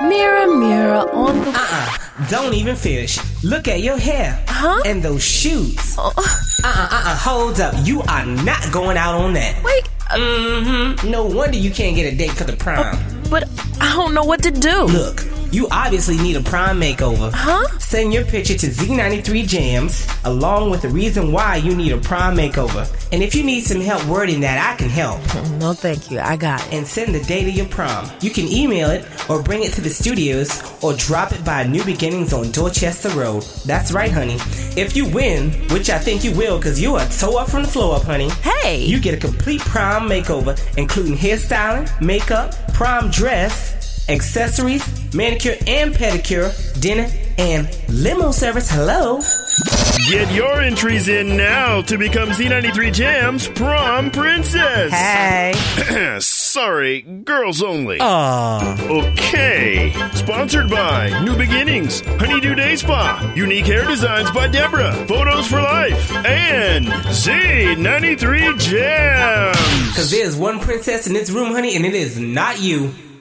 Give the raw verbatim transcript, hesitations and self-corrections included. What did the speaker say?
Mirror, mirror on the... Uh-uh. Don't even finish. Look at your hair. Huh? And those shoes. Uh, Uh-uh, uh-uh. Hold up. You are not going out on that. wait, uh, Mm-hmm. No wonder you can't get a date for the prom. but I don't know what to do. Look, you obviously need a prom makeover. Huh? Send your picture to Z ninety-three Jams, along with the reason why you need a prom makeover. And if you need some help wording that, I can help. No, thank you. I got it. And send the date of your prom. You can email it, or bring it to the studios, or drop it by New Beginnings on Dorchester Road. That's right, honey. If you win, which I think you will, because you are toe up from the floor up, honey. Hey! You get a complete prom makeover, including hairstyling, makeup, prom dress, accessories, manicure and pedicure, dinner, and limo service. Hello? Get your entries in now to become Z ninety-three Jams Prom Princess. Hey. Sorry, girls only. Aww. Okay. Sponsored by New Beginnings, Honeydew Day Spa, Unique Hair Designs by Deborah, Photos for Life, and Z ninety-three Jams. Because there's one princess in this room, honey, and it is not you.